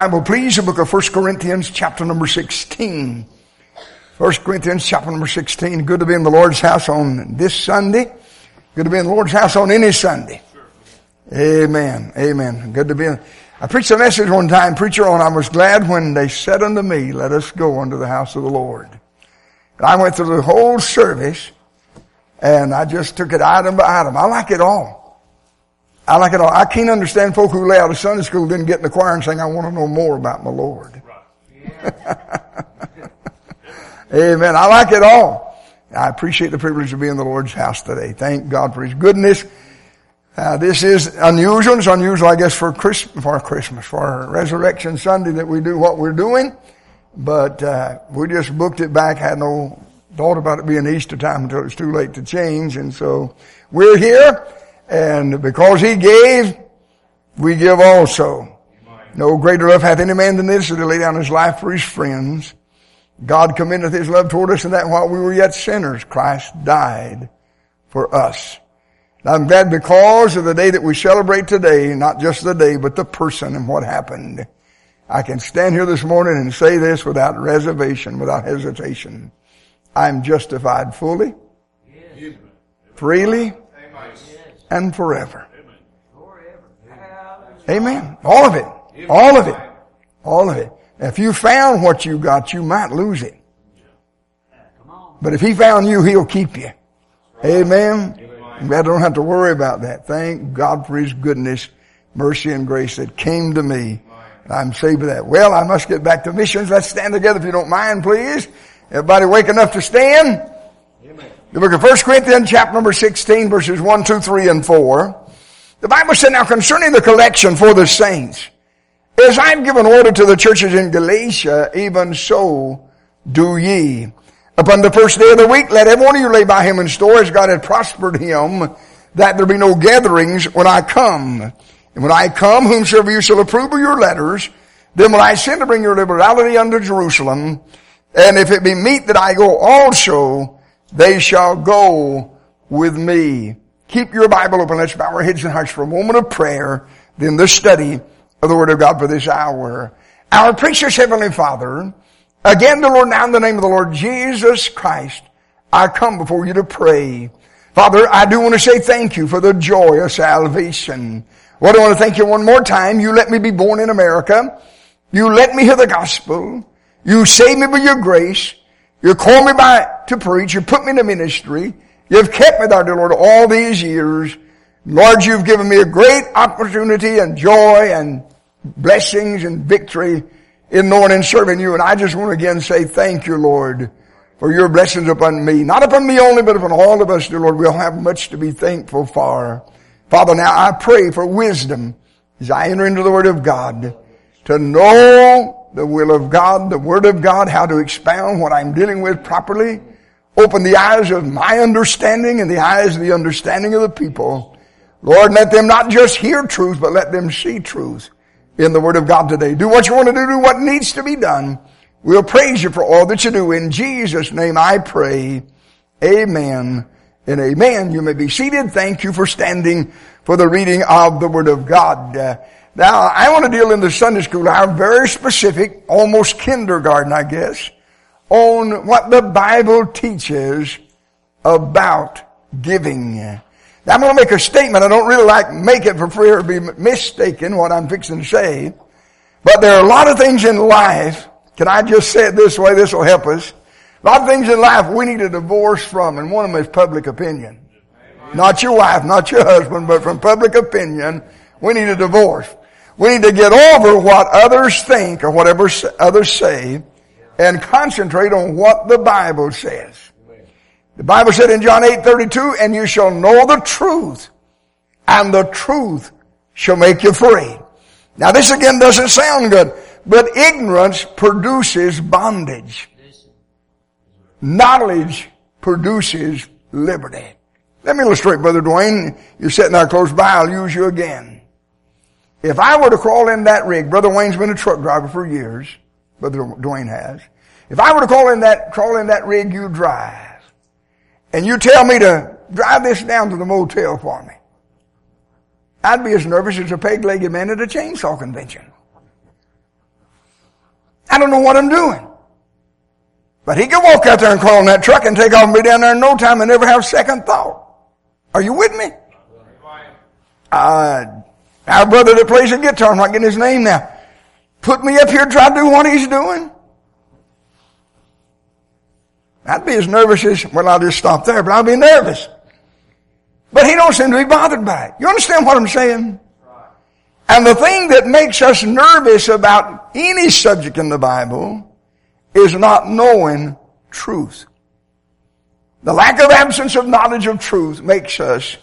Bible, please, the book of 1 Corinthians chapter number 16. 1 Corinthians chapter number 16. Good to be in the Lord's house on this Sunday. Good to be in the Lord's house on any Sunday. Amen. Amen. Good to be in. I preached a message one time, preacher, on I was glad when they said unto me, let us go unto the house of the Lord. And I went through the whole service and I just took it item by item. I like it all. I like it all. I can't understand folk who lay out of Sunday school didn't get in the choir and sing, I want to know more about my Lord. Amen. I like it all. I appreciate the privilege of being in the Lord's house today. Thank God for His goodness. This is unusual. It's unusual, I guess, for Resurrection Sunday that we do what we're doing. But we just booked it back, had no thought about it being Easter time until it's too late to change. And so we're here. And because He gave, we give also. No greater love hath any man than this, that he lay down his life for his friends. God commendeth His love toward us, and that while we were yet sinners, Christ died for us. And I'm glad because of the day that we celebrate today, not just the day, but the person and what happened. I can stand here this morning and say this without reservation, without hesitation. I'm justified fully, freely, and forever. Amen. All of it. All of it. All of it. If you found what you got, you might lose it. But if He found you, He'll keep you. Amen. I don't have to worry about that. Thank God for His goodness, mercy, and grace that came to me. I'm saved by that. Well, I must get back to missions. Let's stand together if you don't mind, please. Everybody wake enough to stand? The book of 1 Corinthians chapter number 16 verses 1, 2, 3, and 4. The Bible said, now concerning the collection for the saints, as I've given order to the churches in Galatia, even so do ye. Upon the first day of the week, let every one of you lay by him in store as God had prospered him, that there be no gatherings when I come. And when I come, whomsoever you shall approve of your letters, then will I send to bring your liberality unto Jerusalem. And if it be meet that I go also, they shall go with me. Keep your Bible open. Let's bow our heads and hearts for a moment of prayer, then the study of the Word of God for this hour. Our precious Heavenly Father, again, the Lord, now in the name of the Lord Jesus Christ, I come before you to pray. Father, I do want to say thank you for the joy of salvation. Well, I want to thank you one more time. You let me be born in America. You let me hear the gospel. You saved me by your grace. You called me to preach. You put me in the ministry. You've kept me there, dear Lord, all these years. Lord, you've given me a great opportunity and joy and blessings and victory in knowing and serving you. And I just want to again say thank you, Lord, for your blessings upon me. Not upon me only, but upon all of us, dear Lord. We'll have much to be thankful for. Father, now I pray for wisdom as I enter into the Word of God to know the will of God, the Word of God, how to expound what I'm dealing with properly. Open the eyes of my understanding and the eyes of the understanding of the people. Lord, let them not just hear truth, but let them see truth in the Word of God today. Do what you want to do what needs to be done. We'll praise you for all that you do. In Jesus' name I pray. Amen and amen. You may be seated. Thank you for standing for the reading of the Word of God. Now, I want to deal in the Sunday school hour very specific, almost kindergarten, I guess, on what the Bible teaches about giving. Now, I'm going to make a statement. I don't really like make it for free or be mistaken what I'm fixing to say. But there are a lot of things in life. Can I just say it this way? This will help us. A lot of things in life we need a divorce from, and one of them is public opinion. Not your wife, not your husband, but from public opinion, we need a divorce. We need to get over what others think or whatever others say and concentrate on what the Bible says. The Bible said in John 8:32, and you shall know the truth, and the truth shall make you free. Now this again doesn't sound good, but ignorance produces bondage. Knowledge produces liberty. Let me illustrate, Brother Dwayne. You're sitting there close by. I'll use you again. If I were to crawl in that rig, Brother Wayne's been a truck driver for years. Brother Dwayne has. If I were to crawl in that rig you drive, and you tell me to drive this down to the motel for me, I'd be as nervous as a peg-legged man at a chainsaw convention. don't know what I'm doing. But he can walk out there and crawl in that truck and take off and be down there in no time and never have second thought. Are you with me? Our brother that plays the guitar, I'm not getting his name now, put me up here to try to do what he's doing. I'd be as nervous as, well, I'll just stop there, but I'll be nervous. But he don't seem to be bothered by it. You understand what I'm saying? And the thing that makes us nervous about any subject in the Bible is not knowing truth. The lack of absence of knowledge of truth makes us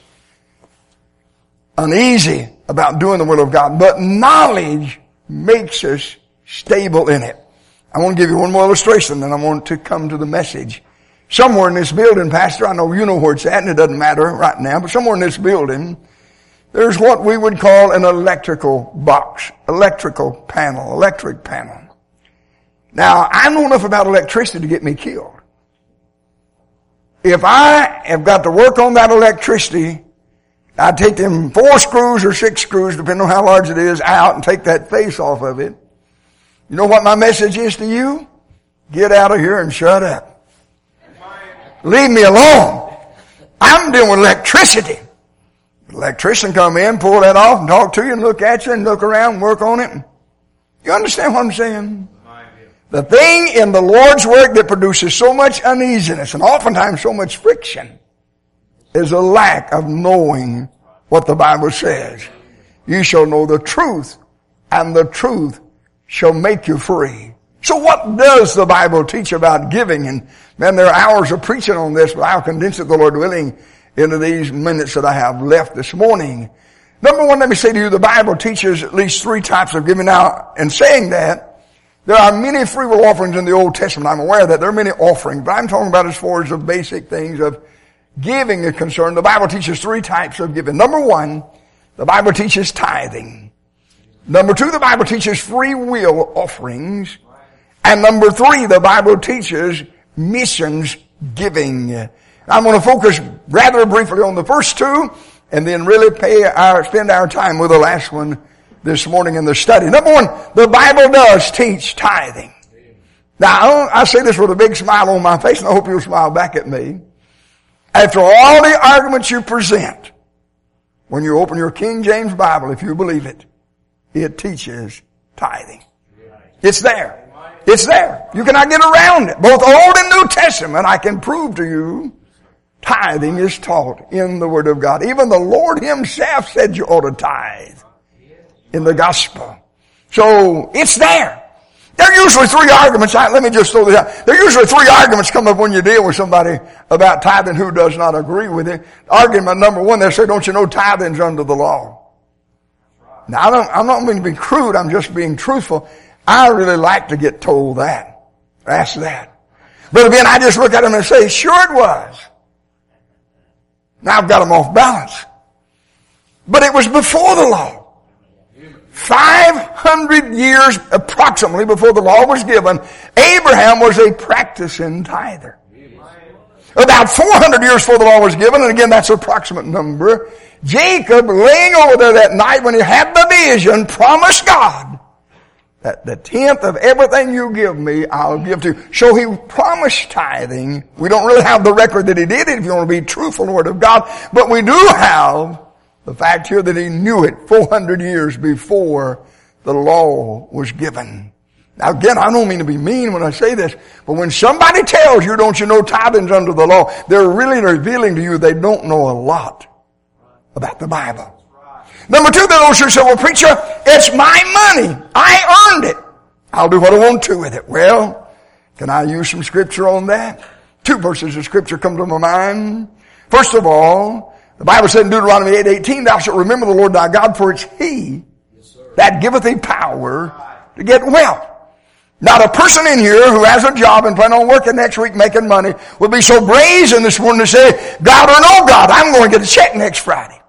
uneasy about doing the will of God, but knowledge makes us stable in it. I want to give you one more illustration, then I want to come to the message. Somewhere in this building, Pastor, I know you know where it's at, and it doesn't matter right now, but somewhere in this building, there's what we would call an electrical box, electric panel. Now, I know enough about electricity to get me killed. If I have got to work on that electricity, I'd take them 4 screws or 6 screws, depending on how large it is, out and take that face off of it. You know what my message is to you? Get out of here and shut up. Leave me alone. I'm dealing with electricity. The electrician come in, pull that off, and talk to you, and look at you, and look around, and work on it. You understand what I'm saying? The thing in the Lord's work that produces so much uneasiness, and oftentimes so much friction, is a lack of knowing what the Bible says. You shall know the truth, and the truth shall make you free. So what does the Bible teach about giving? And man, there are hours of preaching on this, but I'll condense it, the Lord willing, into these minutes that I have left this morning. Number one, let me say to you, the Bible teaches at least 3 types of giving. Now, in saying that, there are many free will offerings in the Old Testament. I'm aware of that. There are many offerings, but I'm talking about as far as the basic things of giving is concerned. The Bible teaches 3 types of giving. Number 1, the Bible teaches tithing. Number 2, the Bible teaches free will offerings. And number 3, the Bible teaches missions giving. I'm going to focus rather briefly on the first 2 and then really spend our time with the last one this morning in the study. Number 1, the Bible does teach tithing. Now, I say this with a big smile on my face, and I hope you'll smile back at me. After all the arguments you present, when you open your King James Bible, if you believe it, it teaches tithing. It's there. It's there. You cannot get around it. Both Old and New Testament, I can prove to you, tithing is taught in the Word of God. Even the Lord Himself said you ought to tithe in the gospel. So, it's there. There are usually 3 arguments. Let me just throw this out. There are usually 3 arguments come up when you deal with somebody about tithing who does not agree with it. Argument number 1, they say, don't you know tithing's under the law? Now, I'm not meaning to be crude. I'm just being truthful. I really like to get told that. Ask that. But again, I just look at them and say, sure it was. Now I've got them off balance. But it was before the law. 500 years approximately before the law was given, Abraham was a practicing tither. About 400 years before the law was given, and again that's an approximate number, Jacob, laying over there that night when he had the vision, promised God that the 10th of everything you give me, I'll give to you. So he promised tithing. We don't really have the record that he did it, if you want to be truthful in the Word of God, but we do have the fact here that he knew it 400 years before the law was given. Now again, I don't mean to be mean when I say this, but when somebody tells you, don't you know tithing's under the law, they're really revealing to you they don't know a lot about the Bible. Number 2, those who say, well, preacher, it's my money. I earned it. I'll do what I want to with it. Well, can I use some scripture on that? 2 verses of scripture come to my mind. First of all, the Bible said in Deuteronomy 8:18, thou shalt remember the Lord thy God, for it's He that giveth thee power to get wealth. Not a person in here who has a job and plan on working next week making money will be so brazen this morning to say, God or no God, I'm going to get a check next Friday.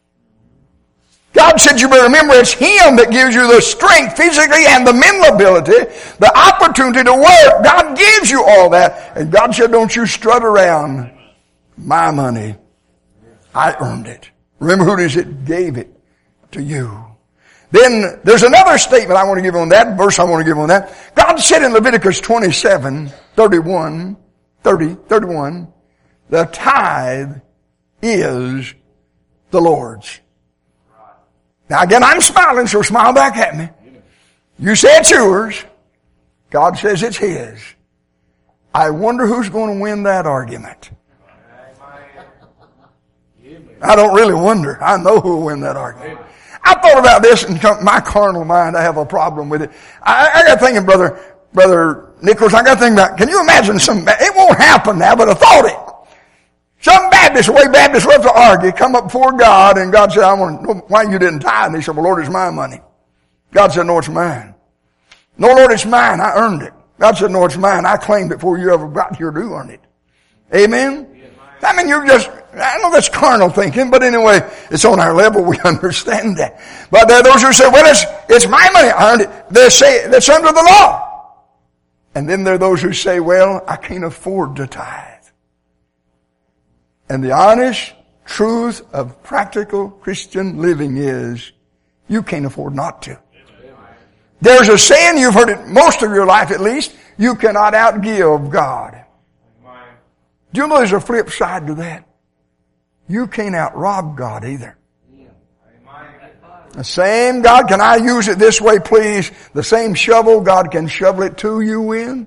God said you better remember it's Him that gives you the strength physically and the mental ability, the opportunity to work. God gives you all that. And God said, don't you strut around. My money. I earned it. Remember who it is that gave it to you. Then there's another statement I want to give on that, verse I want to give on that. God said in Leviticus 27:31, the tithe is the Lord's. Now again, I'm smiling, so smile back at me. You say it's yours. God says it's His. I wonder who's going to win that argument. I don't really wonder. I know who will win that argument. I thought about this in my carnal mind. I have a problem with it. I got thinking, Brother Nicholas, I got thinking about, can you imagine it won't happen now, but I thought it. Some Baptists, the way Baptists love to argue, come up before God, and God said, I want to know why you didn't tithe. And he said, well, Lord, it's my money. God said, no, it's mine. No, Lord, it's mine. I earned it. God said, no, it's mine. I claimed it before you ever got here to earn it. Amen? I mean, I know that's carnal thinking, but anyway, it's on our level. We understand that. But there are those who say, well, it's my money. I earned it. They say that's under the law. And then there are those who say, well, I can't afford to tithe. And the honest truth of practical Christian living is, you can't afford not to. There's a saying, you've heard it most of your life at least, you cannot outgive God. Do you know there's a flip side to that? You can't outrob God either. The same God, can I use it this way please? The same shovel, God can shovel it to you in.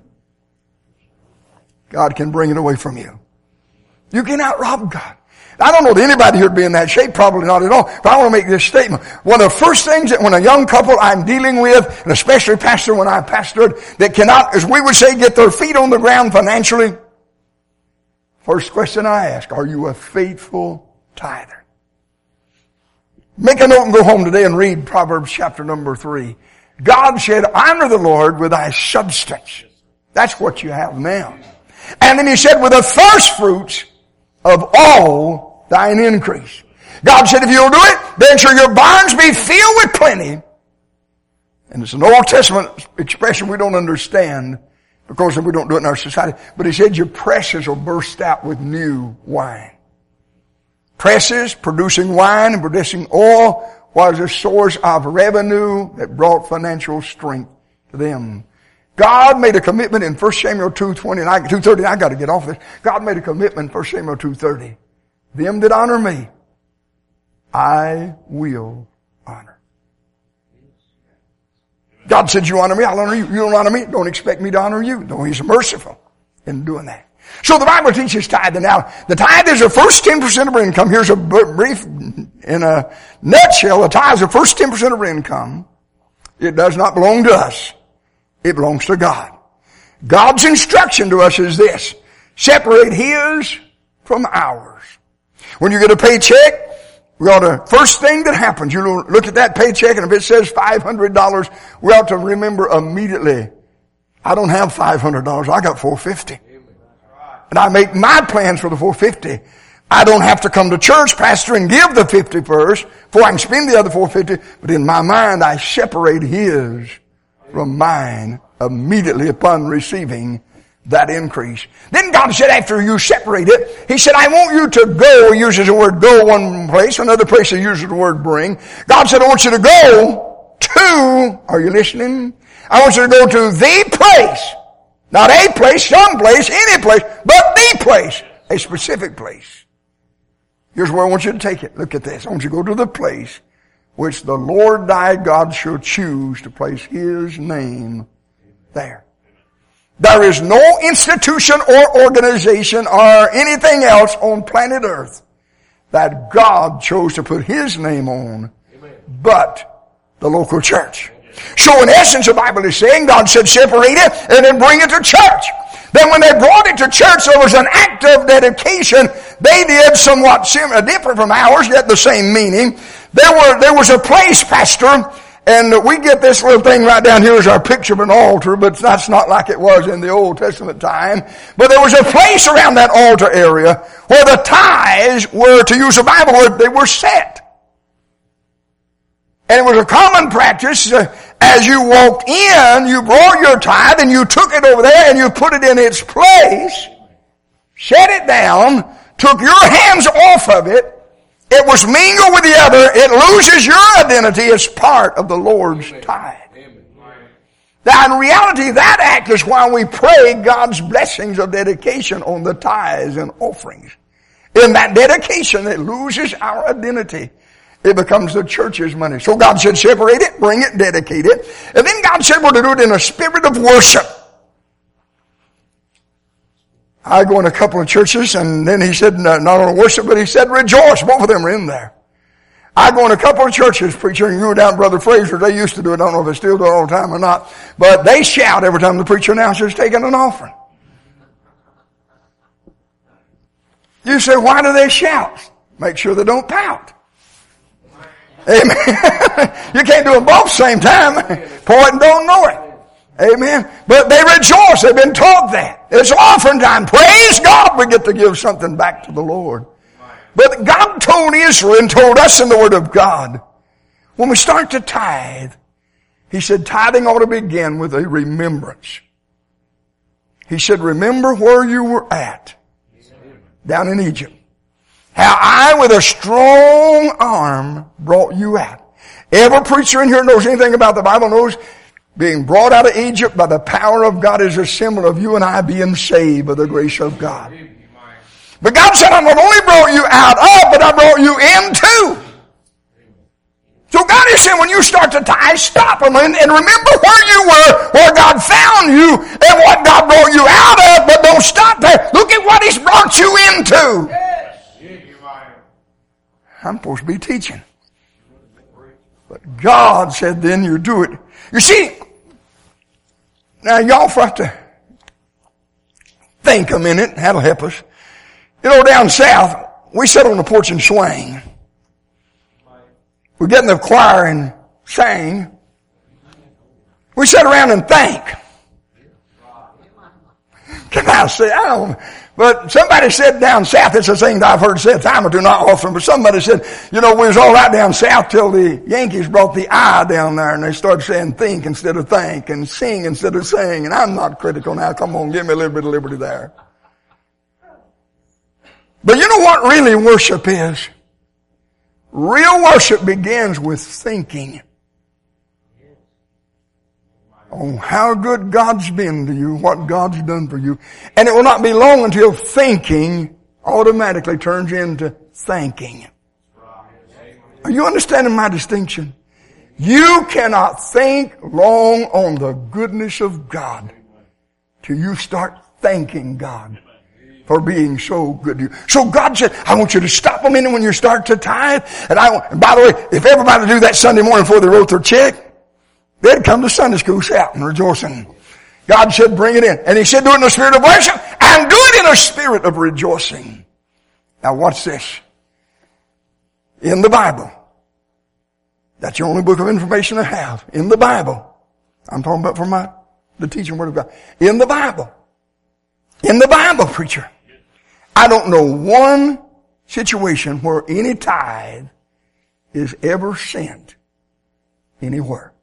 God can bring it away from you. You can outrob God. I don't know that anybody here would be in that shape, probably not at all. But I want to make this statement. One of the first things that when a young couple I'm dealing with, and especially pastor when I pastored, that cannot, as we would say, get their feet on the ground financially, first question I ask, are you a faithful tither? Make a note and go home today and read Proverbs chapter number 3. God said, honor the Lord with thy substance. That's what you have now. And then He said, with the first fruits of all thine increase. God said, if you'll do it, then shall your barns be filled with plenty. And it's an Old Testament expression we don't understand because we don't do it in our society. But He said, your presses will burst out with new wine. Presses, producing wine and producing oil, was a source of revenue that brought financial strength to them. God made a commitment in 1 Samuel 2:30. I got to get off this. God made a commitment in 1 Samuel 2:30. Them that honor me, I will honor. God said, you honor me, I'll honor you. You don't honor me, don't expect me to honor you. No, He's merciful in doing that. So the Bible teaches tithe. Now, the tithe is the first 10% of our income. Here's a brief, in a nutshell, the tithe is the first 10% of our income. It does not belong to us. It belongs to God. God's instruction to us is this. Separate His from ours. When you get a paycheck, first thing that happens, you look at that paycheck and if it says $500, we ought to remember immediately, I don't have $500, I got $450. And I make my plans for the $450. I don't have to come to church, pastor, and give the $50 first before I can spend the other $450. But in my mind, I separate His from mine immediately upon receiving that increase. Then God said after you separate it, He said, I want you to go. He uses the word go one place, another place He uses the word bring. God said, I want you to go to, are you listening? I want you to go to the place. Not a place, some place, any place, but the place. A specific place. Here's where I want you to take it. Look at this. I want you to go to the place which the Lord thy God shall choose to place His name there. There is no institution or organization or anything else on planet Earth that God chose to put His name on but the local church. So in essence, the Bible is saying God said separate it and then bring it to church. Then when they brought it to church, there was an act of dedication. They did somewhat different from ours, yet the same meaning. There was a place, pastor, and we get this little thing right down here as our picture of an altar, but that's not like it was in the Old Testament time. But there was a place around that altar area where the tithes were, to use a Bible word, they were set. And it was a common practice, as you walked in, you brought your tithe and you took it over there and you put it in its place, set it down, took your hands off of it, it was mingled with the other, it loses your identity as part of the Lord's tithe. Now in reality, that act is why we pray God's blessings of dedication on the tithes and offerings. In that dedication, it loses our identity. It becomes the church's money. So God said, separate it, bring it, dedicate it. And then God said we're to do it in a spirit of worship. I go in a couple of churches, and then he said, not only worship, but he said rejoice. Both of them are in there. I go in a couple of churches, preacher, and you were down Brother Fraser. They used to do it. I don't know if they still do it all the time or not. But they shout every time the preacher announces taking an offering. You say, why do they shout? Make sure they don't pout. Amen. You can't do them both same time. Point and don't know it. Amen. But they rejoice. They've been taught that. It's offering time. Praise God, we get to give something back to the Lord. But God told Israel and told us in the Word of God, when we start to tithe, He said tithing ought to begin with a remembrance. He said, remember where you were at down in Egypt. How I with a strong arm brought you out. Every preacher in here knows anything about the Bible knows being brought out of Egypt by the power of God is a symbol of you and I being saved by the grace of God. But God said, I not only brought you out of, but I brought you into. So God is saying when you start to tithe, stop and remember where you were, where God found you, and what God brought you out of, but don't stop there. Look at what He's brought you into. I'm supposed to be teaching. But God said then you do it. You see, now y'all have to think a minute. That'll help us. You know, down south, we sit on the porch and swing. We get in the choir and sing. We sit around and think. Can I say, I don't, but somebody said down south, it's a thing that I've heard said a time or two, not often, but somebody said, you know, we was all right down south till the Yankees brought the I down there and they started saying think instead of think and sing instead of sing. And I'm not critical now. Come on, give me a little bit of liberty there. But you know what really worship is? Real worship begins with thinking on how good God's been to you, what God's done for you. And it will not be long until thinking automatically turns into thanking. Are you understanding my distinction? You cannot think long on the goodness of God till you start thanking God for being so good to you. So God said, I want you to stop a minute when you start to tithe. And by the way, if everybody do that Sunday morning before they wrote their check, they'd come to Sunday school shouting, rejoicing. God said, bring it in. And He said, do it in a spirit of worship and do it in a spirit of rejoicing. Now watch this. In the Bible, that's the only book of information I have. In the Bible, I'm talking about from the teaching Word of God. In the Bible, preacher, I don't know one situation where any tithe is ever sent anywhere.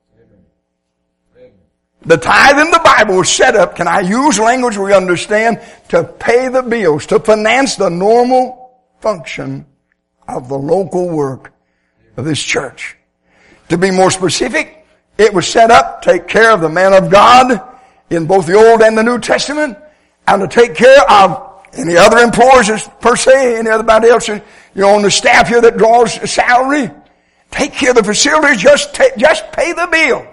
The tithe in the Bible was set up, can I use language we understand, to pay the bills, to finance the normal function of the local work of this church. To be more specific, it was set up to take care of the man of God in both the Old and the New Testament, and to take care of any other employers per se, anybody else, on the staff here that draws a salary. Take care of the facilities, just pay the bills.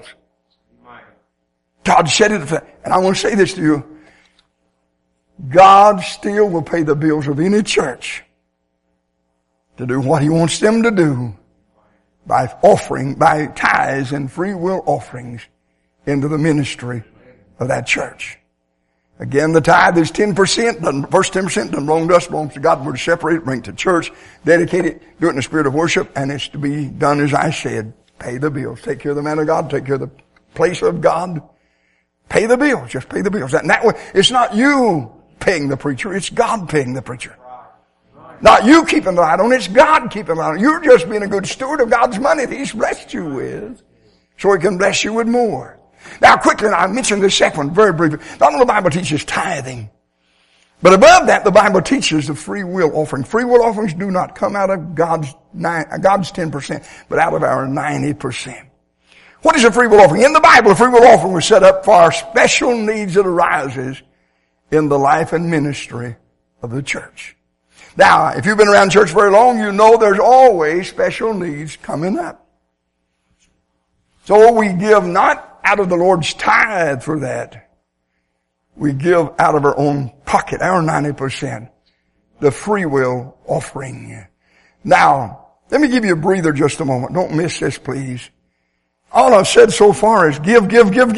God said it, and I want to say this to you. God still will pay the bills of any church to do what He wants them to do by tithes and free will offerings into the ministry of that church. Again, the tithe is 10%. The first 10% doesn't belong to us, belongs to God. We're to separate it, bring it to church, dedicate it, do it in the spirit of worship, and it's to be done as I said. Pay the bills. Take care of the man of God. Take care of the place of God. Pay the bills. Just pay the bills. And that way, it's not you paying the preacher. It's God paying the preacher. Not you keeping the light on. It's God keeping the light on. You're just being a good steward of God's money that He's blessed you with, so He can bless you with more. Now quickly, I mentioned the second one very briefly. Not only the Bible teaches tithing, But above that, the Bible teaches the free will offering. Free will offerings do not come out of God's 10%, but out of our 90%. What is a free will offering? In the Bible, a free will offering was set up for our special needs that arises in the life and ministry of the church. Now, if you've been around church very long, you know there's always special needs coming up. So we give not out of the Lord's tithe for that. We give out of our own pocket, our 90%, the free will offering. Now, let me give you a breather just a moment. Don't miss this, please. All I've said so far is give. Give a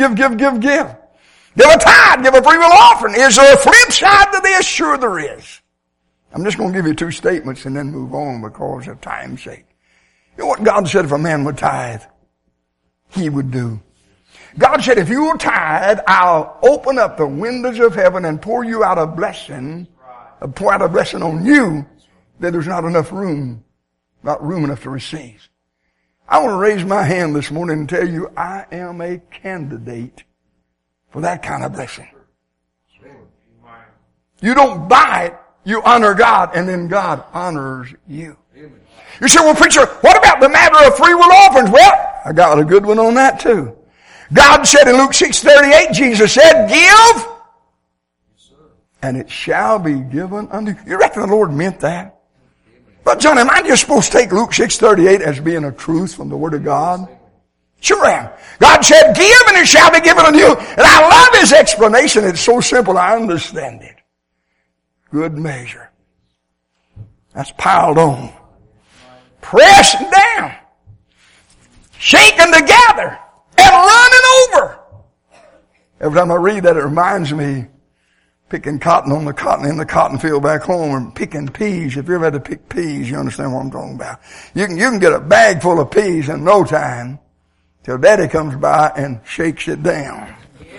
tithe, give a free will offering. Is there a flip side to this? Sure there is. I'm just going to give you 2 statements and then move on because of time's sake. You know what God said if a man would tithe? He would do. God said, if you will tithe, I'll open up the windows of heaven and pour out a blessing on you that there's not room enough to receive. I want to raise my hand this morning and tell you I am a candidate for that kind of blessing. You don't buy it, you honor God, and then God honors you. You say, well, preacher, what about the matter of free will offerings? Well, I got a good one on that too. God said in Luke 6:38, Jesus said, give, and it shall be given unto you. You reckon the Lord meant that? But John, am I just supposed to take Luke 6:38 as being a truth from the Word of God? Sure am. God said, give, and it shall be given unto you. And I love His explanation. It's so simple, I understand it. Good measure. That's piled on. Pressed down. Shaken together. And running over. Every time I read that, it reminds me picking cotton in the cotton field back home, or picking peas. If you ever had to pick peas, you understand what I'm talking about. You can get a bag full of peas in no time till Daddy comes by and shakes it down.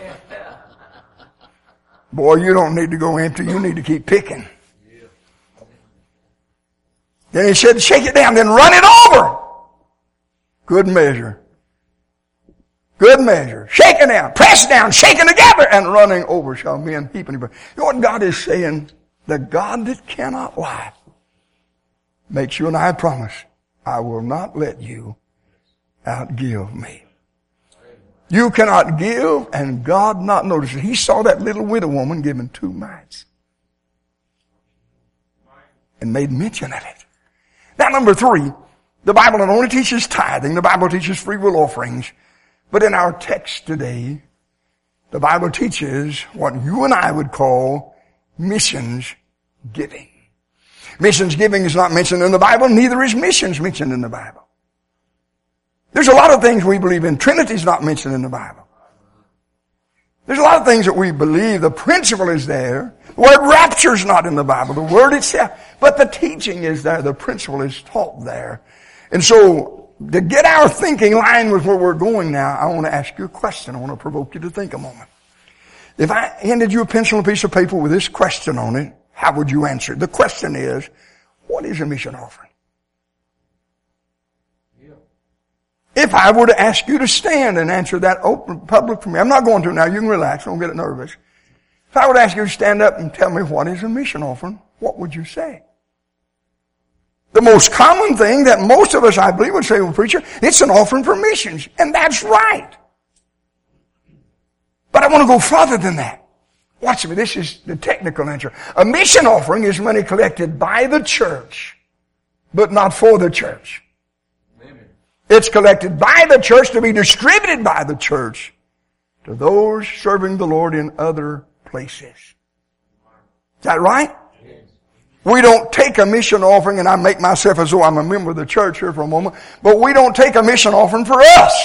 Boy, you don't need to go empty. You need to keep picking. Then he said, shake it down, then run it over. Good measure. Good measure. Shaken down, pressed down, shaken together, and running over shall men heap in your. You know what God is saying? The God that cannot lie makes you and I promise, I will not let you outgive me. You cannot give and God not notice it. He saw that little widow woman giving 2 mites and made mention of it. Now, number 3, the Bible not only teaches tithing, the Bible teaches free will offerings, but in our text today, the Bible teaches what you and I would call missions giving. Missions giving is not mentioned in the Bible, neither is missions mentioned in the Bible. There's a lot of things we believe in. Trinity's not mentioned in the Bible. There's a lot of things that we believe. The principle is there. The word rapture's not in the Bible. The word itself. But the teaching is there. The principle is taught there. And so, to get our thinking in line with where we're going now, I want to ask you a question. I want to provoke you to think a moment. If I handed you a pencil and a piece of paper with this question on it, how would you answer it? The question is, what is a mission offering? If I were to ask you to stand and answer that open public for me, I'm not going to now, you can relax, don't get nervous. If I were to ask you to stand up and tell me what is a mission offering, what would you say? The most common thing that most of us, I believe, would say, well, preacher, it's an offering for missions. And that's right. But I want to go further than that. Watch me, this is the technical answer. A mission offering is money collected by the church, but not for the church. Amen. It's collected by the church to be distributed by the church to those serving the Lord in other places. Is that right? We don't take a mission offering, and I make myself as though I'm a member of the church here for a moment, but we don't take a mission offering for us.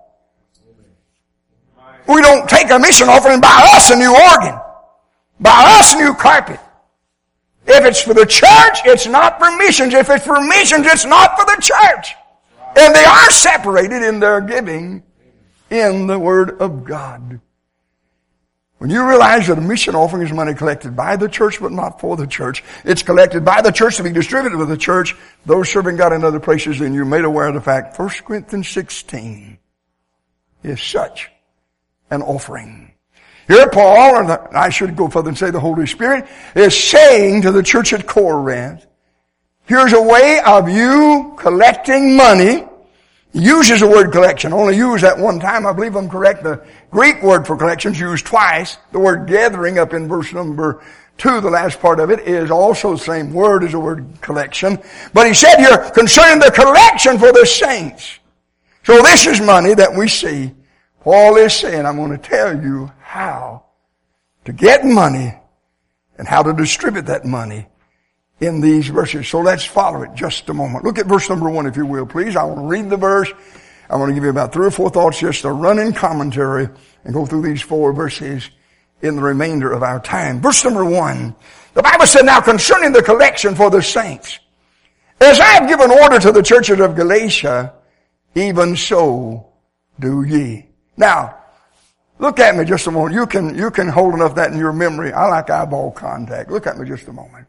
We don't take a mission offering buy us a new organ, buy us a new carpet. If it's for the church, it's not for missions. If it's for missions, it's not for the church. And they are separated in their giving in the Word of God. When you realize that a mission offering is money collected by the church but not for the church, it's collected by the church to be distributed with the church, those serving God in other places, then you're made aware of the fact 1 Corinthians 16 is such an offering. Here Paul, or I should go further and say the Holy Spirit, is saying to the church at Corinth, here's a way of you collecting money. He uses the word collection, only used that one time. I believe I'm correct. The Greek word for collection is used twice. The word gathering up in verse number 2, the last part of it, is also the same word as the word collection. But he said here, concerning the collection for the saints. So this is money that we see. Paul is saying, I'm going to tell you how to get money and how to distribute that money in these verses. So let's follow it just a moment. Look at verse number 1, if you will, please. I want to read the verse. I want to give you about 3 or 4 thoughts, just a running commentary, and go through these 4 verses in the remainder of our time. Verse number 1. The Bible said, now concerning the collection for the saints, as I have given order to the churches of Galatia, even so do ye. Now, look at me just a moment. You can hold enough of that in your memory. I like eyeball contact. Look at me just a moment.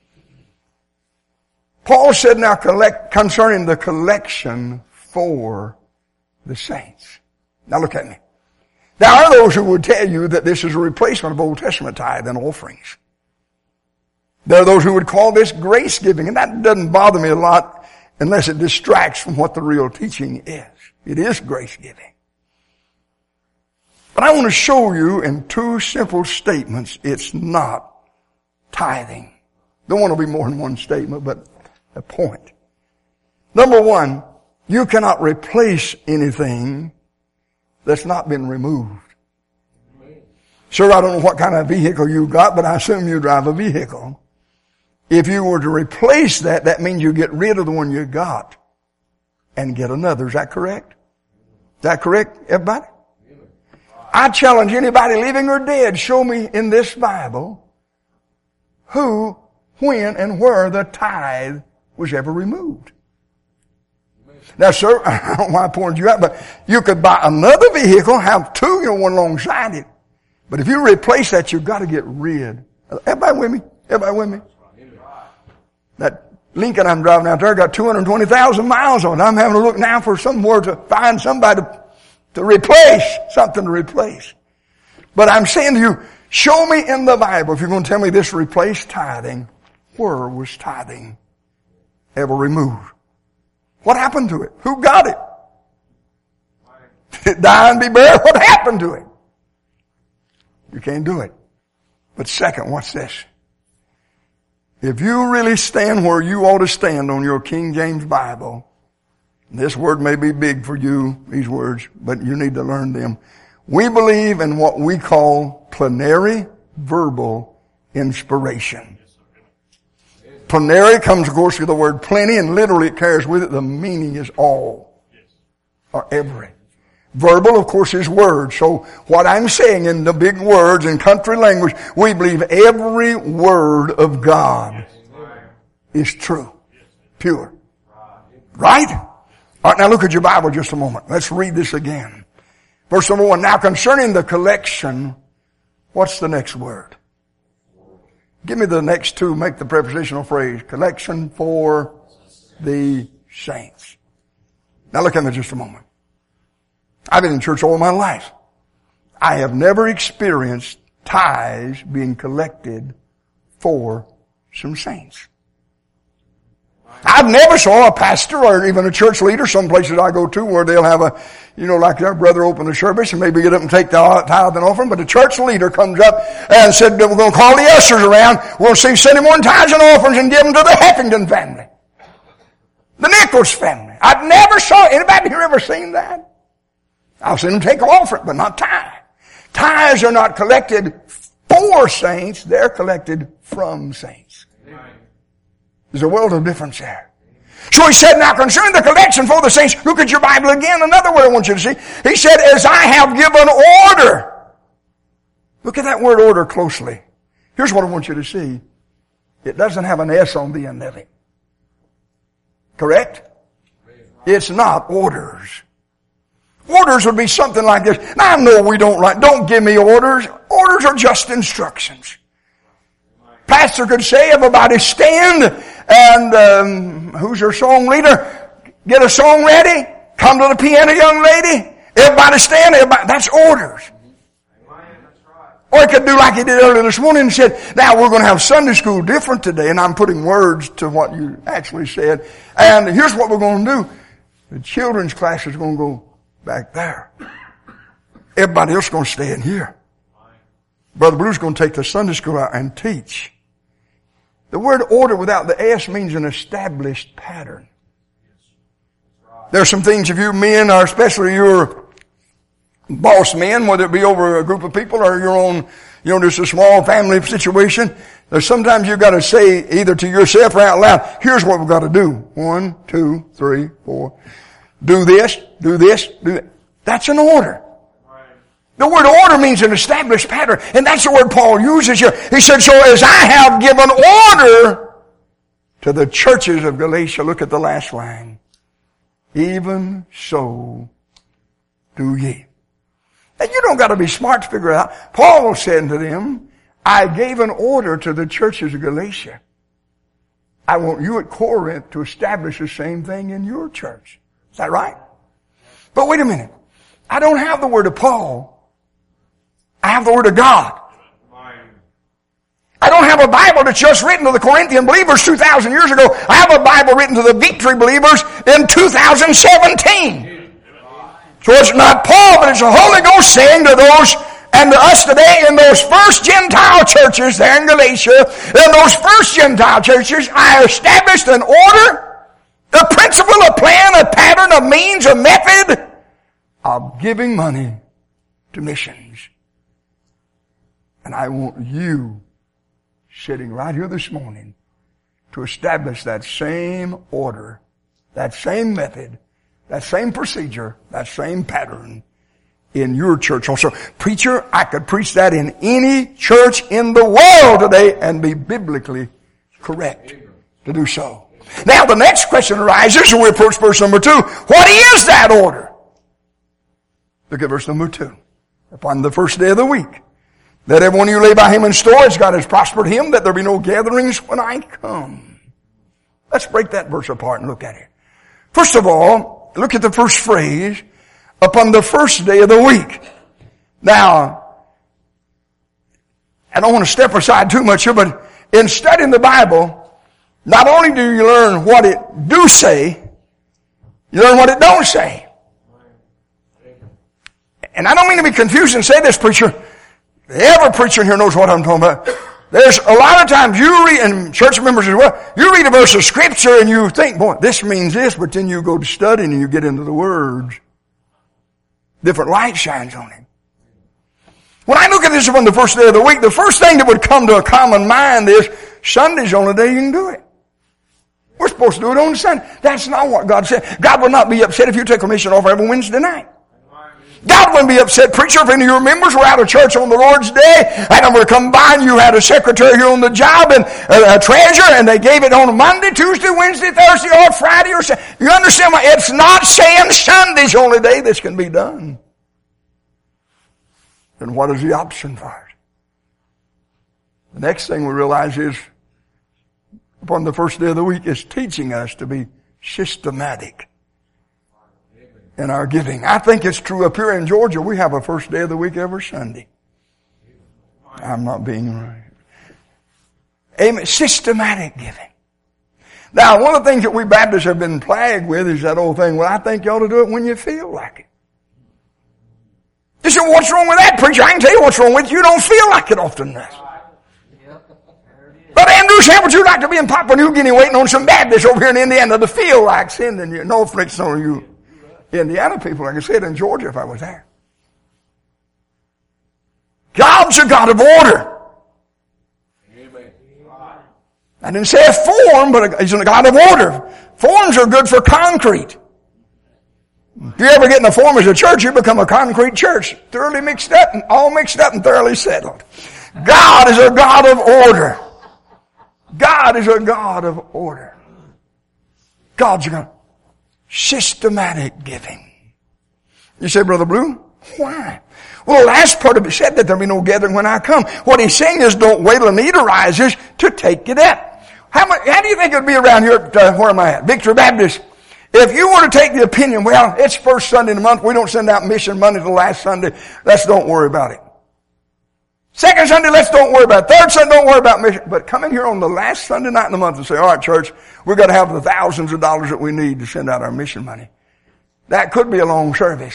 Paul said now concerning the collection for the saints. Now look at me. There are those who would tell you that this is a replacement of Old Testament tithe and offerings. There are those who would call this grace giving, and that doesn't bother me a lot unless it distracts from what the real teaching is. It is grace giving. But I want to show you in 2 simple statements it's not tithing. Don't want to be more than one statement, but a point. Number 1, you cannot replace anything that's not been removed. Sir, I don't know what kind of vehicle you got, but I assume you drive a vehicle. If you were to replace that, that means you get rid of the one you got and get another. Is that correct? Is that correct, everybody? I challenge anybody living or dead, show me in this Bible who, when, and where the tithe was ever removed. Now, sir, I don't know why I pointed you out, but you could buy another vehicle, have 2, one alongside it. But if you replace that, you've got to get rid. Everybody with me? Everybody with me? That Lincoln I'm driving out there got 220,000 miles on it. I'm having to look now for somewhere to find somebody to replace, something to replace. But I'm saying to you, show me in the Bible, if you're going to tell me this replaced tithing, where was tithing ever removed? What happened to it? Who got it? Did it die and be buried? What happened to it? You can't do it. But second, watch this. If you really stand where you ought to stand on your King James Bible, this word may be big for you, these words, but you need to learn them. We believe in what we call plenary verbal inspiration. Plenary comes, of course, with the word plenty, and literally it carries with it the meaning is all or every. Verbal, of course, is word. So what I'm saying in the big words in country language, we believe every word of God is true, pure. Right? All right, now look at your Bible just a moment. Let's read this again. Verse number 1. Now concerning the collection, what's the next word? Give me the next 2. Make the prepositional phrase. Collection for the saints. Now look at me just a moment. I've been in church all my life. I have never experienced tithes being collected for some saints. I've never saw a pastor or even a church leader, some places I go to where they'll have a, like their brother open the service and maybe get up and take the tithe and offering, but the church leader comes up and said, we're going to call the ushers around. We'll see Sunday morning tithes and offerings and give them to the Heffington family. The Nichols family. I've never saw, anybody here ever seen that? I've seen them take offering, but not tithe. Tithes are not collected for saints, they're collected from saints. There's a world of difference there. So he said, now concerning the collection for the saints, look at your Bible again, another word I want you to see. He said, as I have given order. Look at that word order closely. Here's what I want you to see. It doesn't have an S on the end of it. Correct? It's not orders. Orders would be something like this. Now I know we don't give me orders. Orders are just instructions. Pastor could say, everybody stand, and who's your song leader? Get a song ready. Come to the piano, young lady. Everybody stand. Everybody. That's orders. Or he could do like he did earlier this morning and said, now we're going to have Sunday school different today, and I'm putting words to what you actually said. And here's what we're going to do. The children's class is going to go back there. Everybody else is going to stay in here. Brother Blue's going to take the Sunday school out and teach. The word order without the S means an established pattern. There are some things if you men, or especially your boss men, whether it be over a group of people or your own, just a small family situation, there's sometimes you've got to say either to yourself or out loud, here's what we've got to do. 1, 2, 3, 4. Do this, do this, do that. That's an order. The word order means an established pattern, and that's the word Paul uses here. He said, so as I have given order to the churches of Galatia, look at the last line, even so do ye. And you don't got to be smart to figure it out. Paul said to them, I gave an order to the churches of Galatia. I want you at Corinth to establish the same thing in your church. Is that right? But wait a minute. I don't have the word of Paul. I have the word of God. I don't have a Bible that's just written to the Corinthian believers 2,000 years ago. I have a Bible written to the Victory believers in 2017. So it's not Paul, but it's the Holy Ghost saying to those and to us today in those first Gentile churches there in Galatia, in those first Gentile churches, I established an order, a principle, a plan, a pattern, a means, a method of giving money to missions. And I want you, sitting right here this morning, to establish that same order, that same method, that same procedure, that same pattern in your church also. Preacher, I could preach that in any church in the world today and be biblically correct to do so. Now the next question arises, and we approach verse number 2. What is that order? Look at verse number 2. Upon the first day of the week, let everyone you lay by him in store as God has prospered him, that there be no gatherings when I come. Let's break that verse apart and look at it. First of all, look at the first phrase, upon the first day of the week. Now, I don't want to step aside too much here, but in studying the Bible, not only do you learn what it do say, you learn what it don't say. And I don't mean to be confused and say this, preacher. Every preacher here knows what I'm talking about. There's a lot of times you read, and church members as well, you read a verse of Scripture and you think, boy, this means this, but then you go to studying and you get into the words. Different light shines on it. When I look at this upon the first day of the week, the first thing that would come to a common mind is, Sunday's the only day you can do it. We're supposed to do it on Sunday. That's not what God said. God would not be upset if you take a mission off every Wednesday night. God wouldn't be upset, preacher, if any of your members were out of church on the Lord's Day, and I'm going to come by and you had a secretary here on the job and a treasurer, and they gave it on a Monday, Tuesday, Wednesday, Thursday, or Friday, or Saturday. You understand why? It's not saying Sunday's the only day this can be done. Then what is the option for it? The next thing we realize is, upon the first day of the week, is teaching us to be systematic in our giving. I think it's true up here in Georgia. We have a first day of the week every Sunday. I'm not being right. Amen. Systematic giving. Now, one of the things that we Baptists have been plagued with is that old thing, well, I think you ought to do it when you feel like it. You say, what's wrong with that, preacher? I can tell you what's wrong with it. You don't feel like it often enough. But Andrew, how would you like to be in Papua New Guinea waiting on some Baptists over here in Indiana to feel like sending you? No affliction on you Indiana people, like I said, in Georgia if I was there. God's a God of order. Amen. I didn't say a form, but He's a God of order. Forms are good for concrete. If you ever get in a form as a church, you become a concrete church. Thoroughly mixed up and all mixed up and thoroughly settled. God is a God of order. God is a God of order. God's a God. Systematic giving. You say, Brother Blue, why? Well, the last part of it said that there'll be no gathering when I come. What he's saying is don't wait till the need arises to take it up. How do you think it would be around here at, where am I at? Victory Baptist. If you were to take the opinion, well, it's first Sunday in the month, we don't send out mission money till last Sunday, don't worry about it. Say Second Sunday, don't worry about it. Third Sunday, don't worry about mission. But come in here on the last Sunday night in the month and say, all right, church, we've got to have the thousands of dollars that we need to send out our mission money. That could be a long service.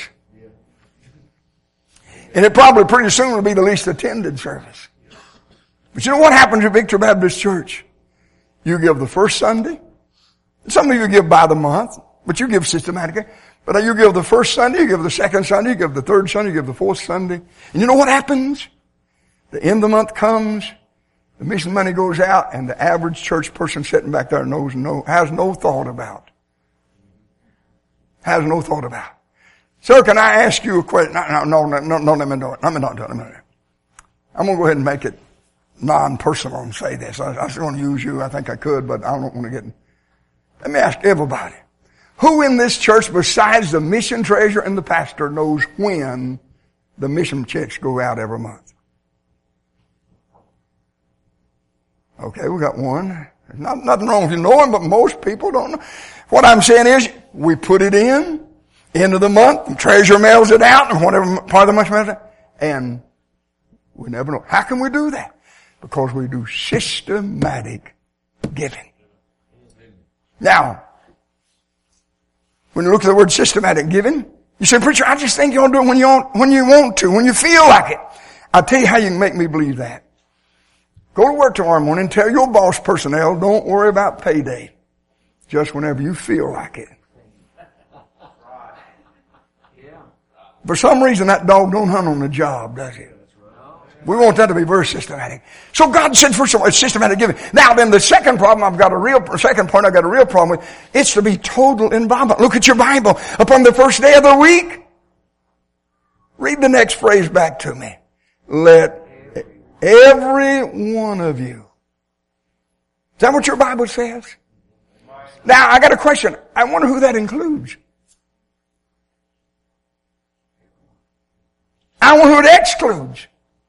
And it probably pretty soon will be the least attended service. But you know what happens at Victory Baptist Church? You give the first Sunday. Some of you give by the month, but you give systematically. But you give the first Sunday, you give the second Sunday, you give the third Sunday, you give the fourth Sunday. And you know what happens? The end of the month comes, the mission money goes out, and the average church person sitting back there has no thought about. Has no thought about. Sir, can I ask you a question? No, let me do it. Let me not do it. I'm going to go ahead and make it non-personal and say this. I still want to use you. I think I could, but I don't want to get... Let me ask everybody. Who in this church besides the mission treasurer and the pastor knows when the mission checks go out every month? Okay, we got one. There's nothing wrong with you knowing, but most people don't know. What I'm saying is, we put it in, end of the month, the treasurer mails it out, and whatever part of the month mails it, and we never know. How can we do that? Because we do systematic giving. Now, when you look at the word systematic giving, you say, preacher, I just think you ought to do it when you want to, when you feel like it. I'll tell you how you can make me believe that. Go to work tomorrow morning, tell your boss personnel, don't worry about payday. Just whenever you feel like it. For some reason that dog don't hunt on the job, does it? We want that to be very systematic. So God said, first of all, it's systematic giving. Now then, the second point I've got a real problem with, it's to be total involvement. Look at your Bible. Upon the first day of the week, read the next phrase back to me. Let every one of you. Is that what your Bible says? Now, I got a question. I wonder who that includes. I wonder who it excludes.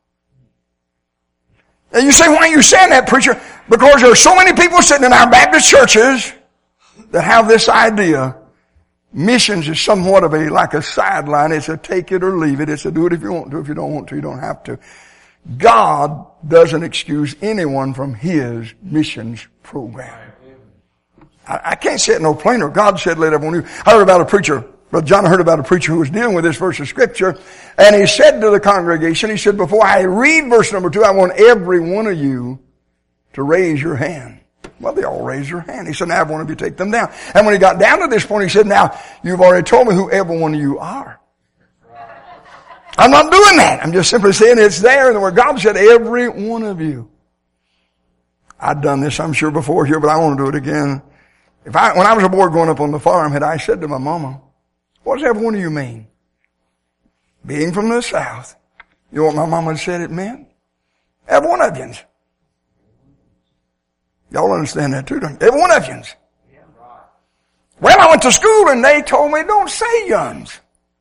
And you say, why are you saying that, preacher? Because there are so many people sitting in our Baptist churches that have this idea. Missions is somewhat of like a sideline. It's a take it or leave it. It's a do it if you want to. If you don't want to, you don't have to. God doesn't excuse anyone from His missions program. I can't say it no plainer. God said, let everyone know. I heard about a preacher, Brother John heard about a preacher who was dealing with this verse of Scripture, and he said to the congregation, he said, before I read verse number 2, I want every one of you to raise your hand. Well, they all raised their hand. He said, now every one of you take them down. And when he got down to this point, he said, now, you've already told me who every one of you are. I'm not doing that. I'm just simply saying it's there in the Word. God said, every one of you. I'd done this, I'm sure, before here, but I want to do it again. When I was a boy growing up on the farm, had I said to my mama, what does every one of you mean? Being from the South. You know what my mama said it meant? Every one of yous. Y'all understand that too, don't you? Every one of yous. Well, I went to school and they told me don't say yuns.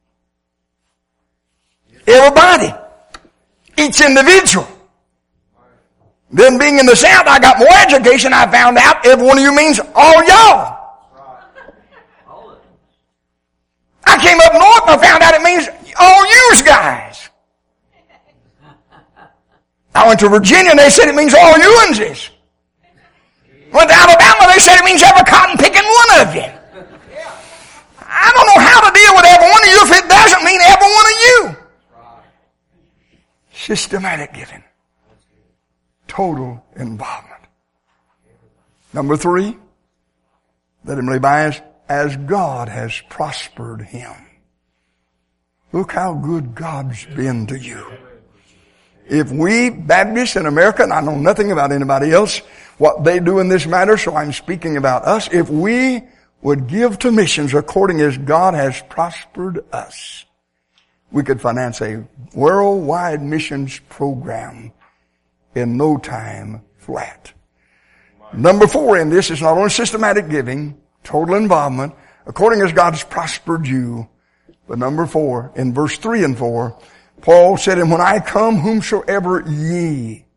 Everybody. Each individual. Then being in the South, I got more education. I found out every one of you means all y'all. I came up north and I found out it means all yous guys. I went to Virginia and they said it means all you'unsies. Went to Alabama, they said it means every cotton picking one of you. I don't know how to deal with every one of you if it doesn't mean every one of you. Systematic giving. Total involvement. Number 3, let him lay by as God has prospered him. Look how good God's been to you. If we Baptists in America, and I know nothing about anybody else, what they do in this matter, so I'm speaking about us, if we would give to missions according as God has prospered us, we could finance a worldwide missions program in no time flat. Number 4 in this is not only systematic giving, total involvement, according as God has prospered you, but number 4, in verse 3 and 4, Paul said, and when I come, whomsoever ye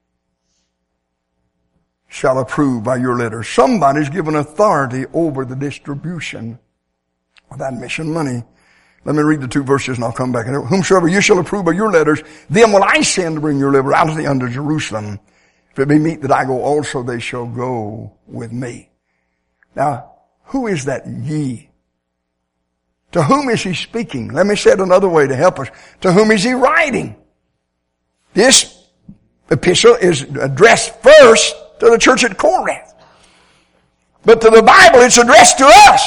shall approve by your letter. Somebody's given authority over the distribution of that mission money. Let me read the 2 verses and I'll come back. Whomsoever you shall approve of your letters, them will I send to bring your liberality unto Jerusalem. If it be meet that I go also, they shall go with me. Now, who is that ye? To whom is he speaking? Let me say it another way to help us. To whom is he writing? This epistle is addressed first to the church at Corinth. But to the Bible, it's addressed to us.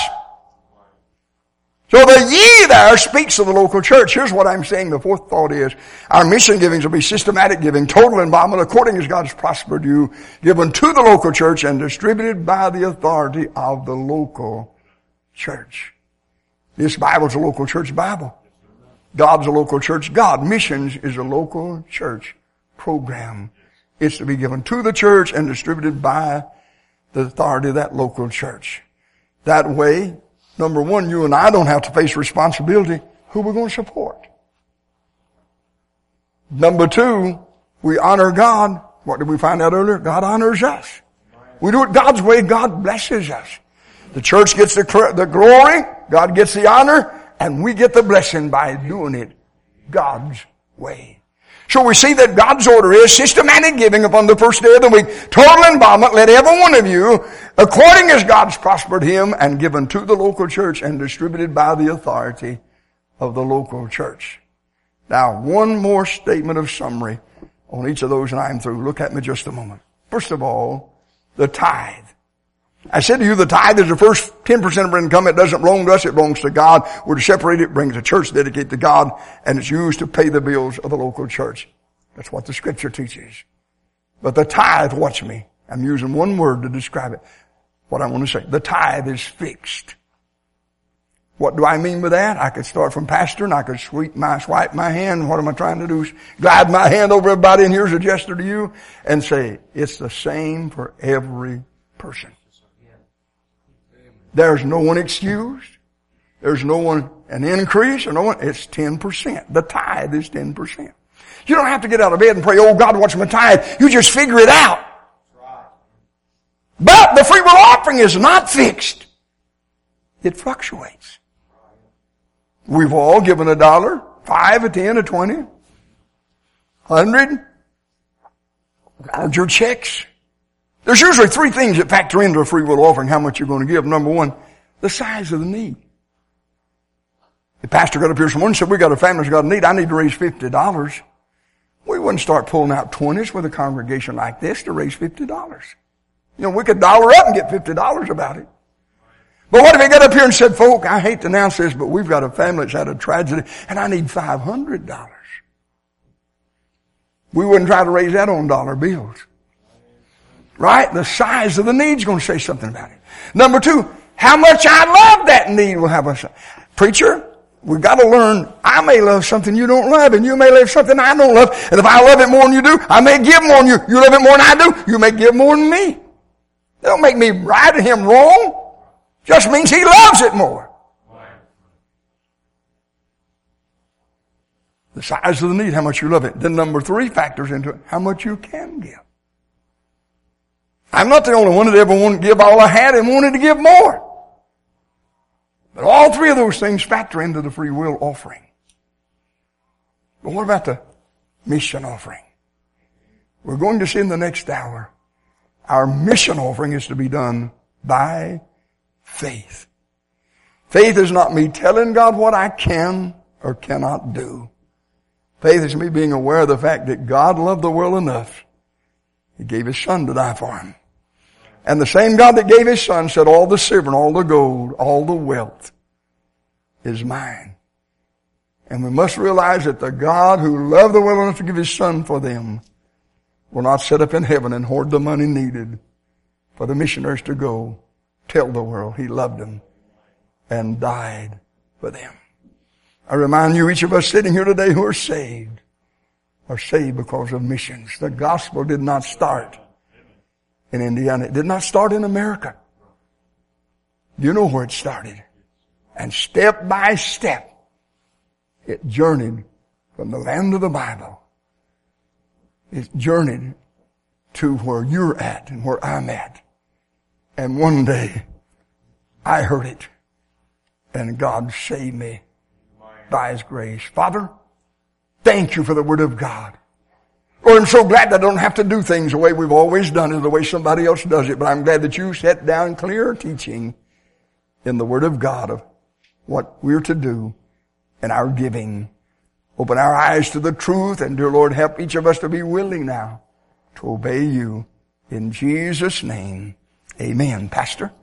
So the ye there speaks of the local church. Here's what I'm saying. The fourth thought is, our mission givings will be systematic giving, total involvement, according as God has prospered you, given to the local church and distributed by the authority of the local church. This Bible's a local church Bible. God's a local church God. Missions is a local church program. It's to be given to the church and distributed by the authority of that local church. That way, number one, you and I don't have to face responsibility who we're going to support. Number two, we honor God. What did we find out earlier? God honors us. We do it God's way, God blesses us. The church gets the glory, God gets the honor, and we get the blessing by doing it God's way. So we see that God's order is systematic giving upon the first day of the week, total involvement, let every one of you, according as God's prospered him, and given to the local church and distributed by the authority of the local church. Now, one more statement of summary on each of those and I'm through. Look at me just a moment. First of all, the tithe. I said to you, the tithe is the first 10% of our income. It doesn't belong to us. It belongs to God. We're to separate it, bring it to church, dedicate to God, and it's used to pay the bills of the local church. That's what the scripture teaches. But the tithe, watch me. I'm using one word to describe it. What I want to say. The tithe is fixed. What do I mean by that? I could start from pastor and I could swipe my hand. What am I trying to do? Glide my hand over everybody, and here's a gesture to you, and say, it's the same for every person. There's no one excused. There's no one an increase or no one. It's 10%. The tithe is 10%. You don't have to get out of bed and pray, oh God, what's my tithe? You just figure it out. But the free will offering is not fixed. It fluctuates. We've all given $1, $5, a 10, a 20, 100. Larger checks. There's usually 3 things that factor into a free will offering, how much you're going to give. Number one, the size of the need. The pastor got up here this morning and said, we got a family that's got a need. I need to raise $50. We wouldn't start pulling out 20s with a congregation like this to raise $50. You know, we could dollar up and get $50 about it. But what if he got up here and said, folk, I hate to announce this, but we've got a family that's had a tragedy and I need $500. We wouldn't try to raise that on dollar bills. Right? The size of the need's going to say something about it. Number 2, how much I love that need will have a... Preacher, we've got to learn, I may love something you don't love, and you may love something I don't love, and if I love it more than you do, I may give more than you. You love it more than I do, you may give more than me. That don't make me right and him wrong. Just means he loves it more. The size of the need, how much you love it. Then number 3 factors into it, how much you can give. I'm not the only one that ever wanted to give all I had and wanted to give more. But all 3 of those things factor into the free will offering. But what about the mission offering? We're going to see in the next hour, our mission offering is to be done by faith. Faith is not me telling God what I can or cannot do. Faith is me being aware of the fact that God loved the world enough. He gave His Son to die for him. And the same God that gave His Son said, all the silver and all the gold, all the wealth is mine. And we must realize that the God who loved the world enough to give His Son for them will not sit up in heaven and hoard the money needed for the missionaries to go tell the world He loved them and died for them. I remind you, each of us sitting here today who are saved because of missions. The gospel did not start in Indiana. It did not start in America. You know where it started. And step by step, it journeyed from the land of the Bible. It journeyed to where you're at and where I'm at. And one day, I heard it. And God saved me by His grace. Father, thank You for the Word of God. Lord, I'm so glad that I don't have to do things the way we've always done it, the way somebody else does it, but I'm glad that You set down clear teaching in the Word of God of what we're to do in our giving. Open our eyes to the truth, and dear Lord, help each of us to be willing now to obey You. In Jesus' name, amen. Pastor?